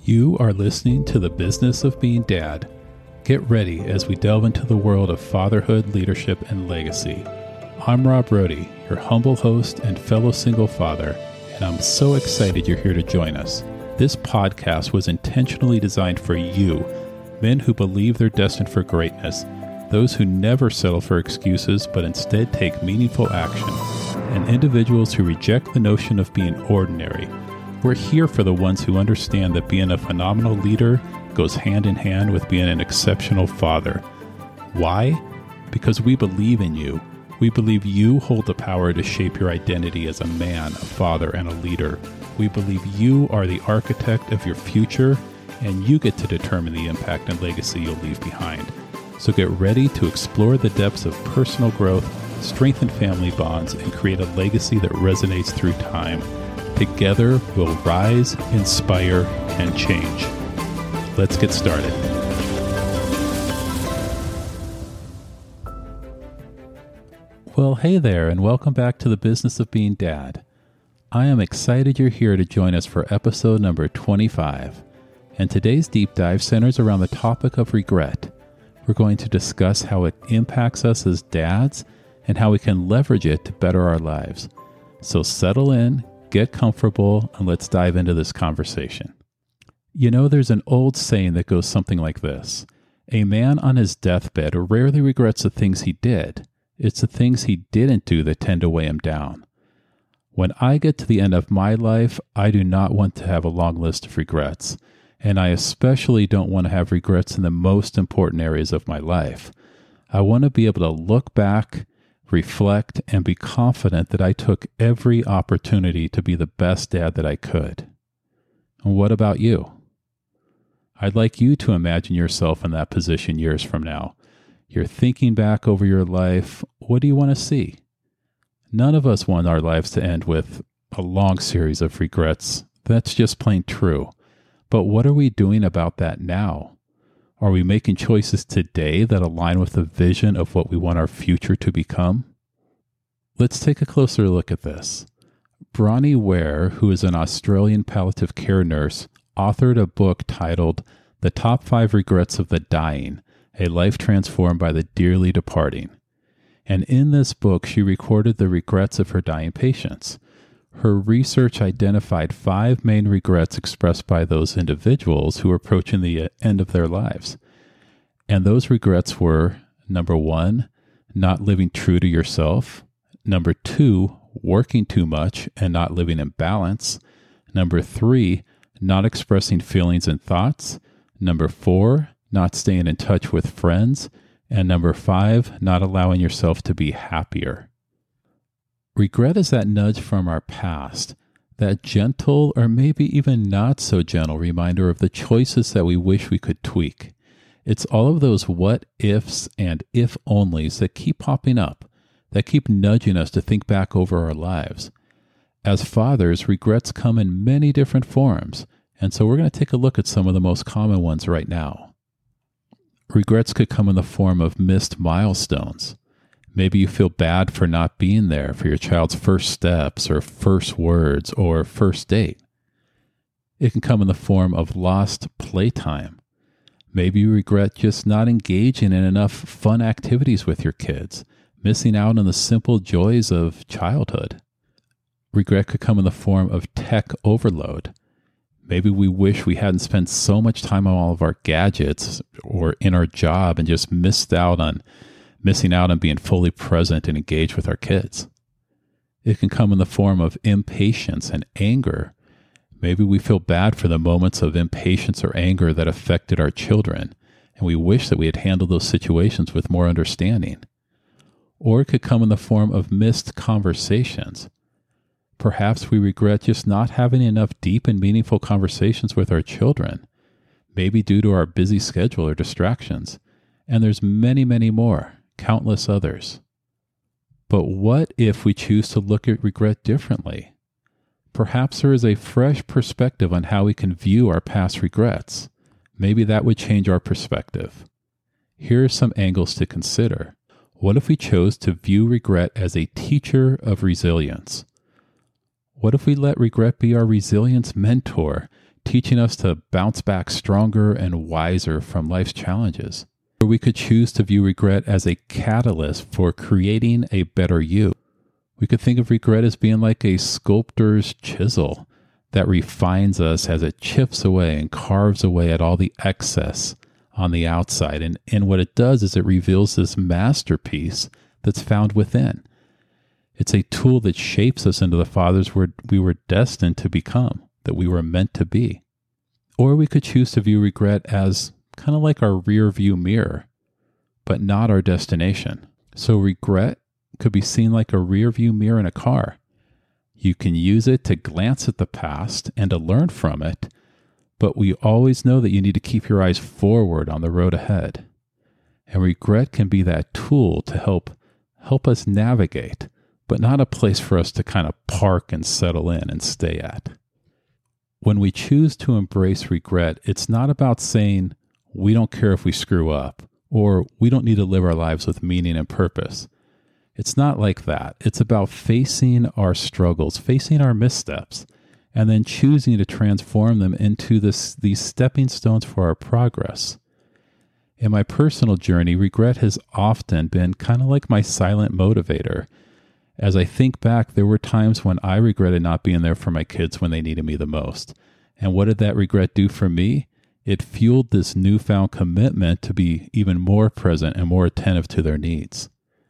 You are listening to The Business of Being Dad. Get ready as we delve into the world of fatherhood, leadership, and legacy. I'm Rob Brody, your humble host and fellow single father, and I'm so excited you're here to join us. This podcast was intentionally designed for you, men who believe they're destined for greatness, those who never settle for excuses but instead take meaningful action, and individuals who reject the notion of being ordinary. We're here for the ones who understand that being a phenomenal leader goes hand in hand with being an exceptional father. Why? Because we believe in you. We believe you hold the power to shape your identity as a man, a father, and a leader. We believe you are the architect of your future, and you get to determine the impact and legacy you'll leave behind. So get ready to explore the depths of personal growth, strengthen family bonds, and create a legacy that resonates through time. Together, we'll rise, inspire, and change. Let's get started. Well, hey there, and welcome back to The Business of Being Dad. I am excited you're here to join us for episode number 25. And today's deep dive centers around the topic of regret. We're going to discuss how it impacts us as dads and how we can leverage it to better our lives. So settle in, get comfortable, and let's dive into this conversation. You know, there's an old saying that goes something like this. A man on his deathbed rarely regrets the things he did. It's the things he didn't do that tend to weigh him down. When I get to the end of my life, I do not want to have a long list of regrets. And I especially don't want to have regrets in the most important areas of my life. I want to be able to look back, reflect, and be confident that I took every opportunity to be the best dad that I could. And what about you? I'd like you to imagine yourself in that position years from now. You're thinking back over your life. What do you want to see? None of us want our lives to end with a long series of regrets. That's just plain true. But what are we doing about that now? Are we making choices today that align with the vision of what we want our future to become? Let's take a closer look at this. Bronnie Ware, who is an Australian palliative care nurse, authored a book titled The Top 5 Regrets of the Dying, A Life Transformed by the Dearly Departing. And in this book, she recorded the regrets of her dying patients. Her research identified 5 main regrets expressed by those individuals who were approaching the end of their lives. And those regrets were, number 1, not living true to yourself. Number 2, working too much and not living in balance. Number 3, not expressing feelings and thoughts. Number 4, not staying in touch with friends. And number 5, not allowing yourself to be happier. Regret is that nudge from our past, that gentle or maybe even not so gentle reminder of the choices that we wish we could tweak. It's all of those what ifs and if onlys that keep popping up, that keep nudging us to think back over our lives. As fathers, regrets come in many different forms, and so we're going to take a look at some of the most common ones right now. Regrets could come in the form of missed milestones. Maybe you feel bad for not being there for your child's first steps or first words or first date. It can come in the form of lost playtime. Maybe you regret just not engaging in enough fun activities with your kids, missing out on the simple joys of childhood. Regret could come in the form of tech overload. Maybe we wish we hadn't spent so much time on all of our gadgets or in our job and just missing out on being fully present and engaged with our kids. It can come in the form of impatience and anger. Maybe we feel bad for the moments of impatience or anger that affected our children, and we wish that we had handled those situations with more understanding. Or it could come in the form of missed conversations. Perhaps we regret just not having enough deep and meaningful conversations with our children, maybe due to our busy schedule or distractions. And there's many, many more, countless others. But what if we choose to look at regret differently? Perhaps there is a fresh perspective on how we can view our past regrets. Maybe that would change our perspective. Here are some angles to consider. What if we chose to view regret as a teacher of resilience? What if we let regret be our resilience mentor, teaching us to bounce back stronger and wiser from life's challenges. Or we could choose to view regret as a catalyst for creating a better you. We could think of regret as being like a sculptor's chisel that refines us as it chips away and carves away at all the excess on the outside. And what it does is it reveals this masterpiece that's found within. It's a tool that shapes us into the fathers we were destined to become, that we were meant to be. Or we could choose to view regret as kind of like our rear view mirror, but not our destination. So regret could be seen like a rear view mirror in a car. You can use it to glance at the past and to learn from it, but we always know that you need to keep your eyes forward on the road ahead. And regret can be that tool to help us navigate, but not a place for us to kind of park and settle in and stay at. When we choose to embrace regret, it's not about saying we don't care if we screw up or we don't need to live our lives with meaning and purpose. It's not like that. It's about facing our struggles, facing our missteps, and then choosing to transform them into these stepping stones for our progress. In my personal journey, regret has often been kind of like my silent motivator. As I think back, there were times when I regretted not being there for my kids when they needed me the most. And what did that regret do for me? It fueled this newfound commitment to be even more present and more attentive to their needs.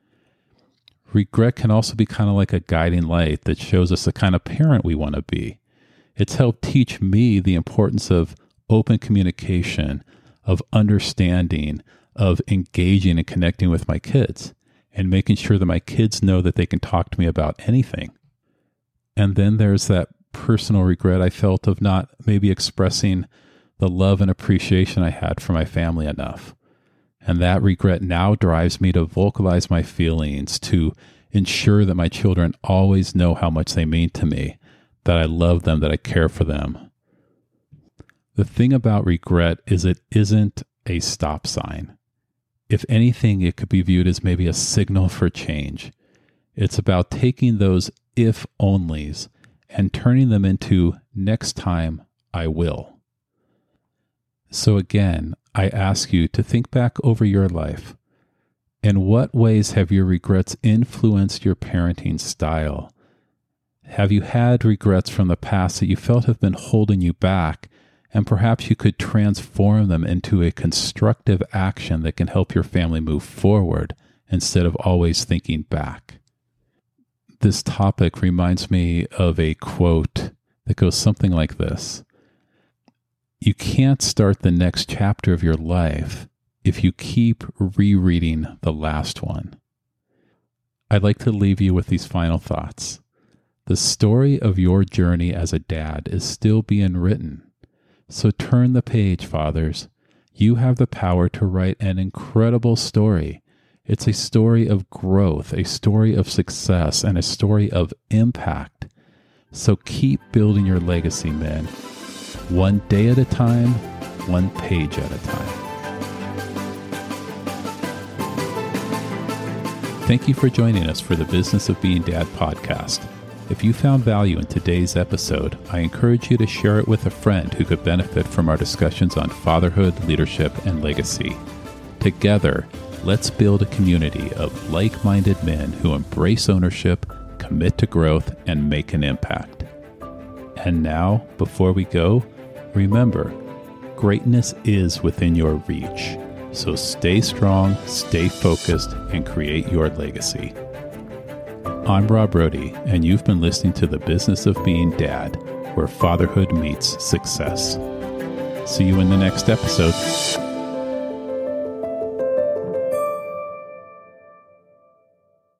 Regret can also be kind of like a guiding light that shows us the kind of parent we want to be. It's helped teach me the importance of open communication, of understanding, of engaging and connecting with my kids, and making sure that my kids know that they can talk to me about anything. And then there's that personal regret I felt of not maybe expressing the love and appreciation I had for my family enough. And that regret now drives me to vocalize my feelings, to ensure that my children always know how much they mean to me, that I love them, that I care for them. The thing about regret is it isn't a stop sign. If anything, it could be viewed as maybe a signal for change. It's about taking those if-onlys and turning them into next time I will. So again, I ask you to think back over your life. In what ways have your regrets influenced your parenting style? Have you had regrets from the past that you felt have been holding you back, and perhaps you could transform them into a constructive action that can help your family move forward instead of always thinking back? This topic reminds me of a quote that goes something like this. You can't start the next chapter of your life if you keep rereading the last one. I'd like to leave you with these final thoughts. The story of your journey as a dad is still being written. So turn the page, fathers. You have the power to write an incredible story. It's a story of growth, a story of success, and a story of impact. So keep building your legacy, men. One day at a time, one page at a time. Thank you for joining us for the Business of Being Dad podcast. If you found value in today's episode, I encourage you to share it with a friend who could benefit from our discussions on fatherhood, leadership, and legacy. Together, let's build a community of like-minded men who embrace ownership, commit to growth, and make an impact. And now, before we go, remember, greatness is within your reach. So stay strong, stay focused, and create your legacy. I'm Rob Brody, and you've been listening to The Business of Being Dad, where fatherhood meets success. See you in the next episode.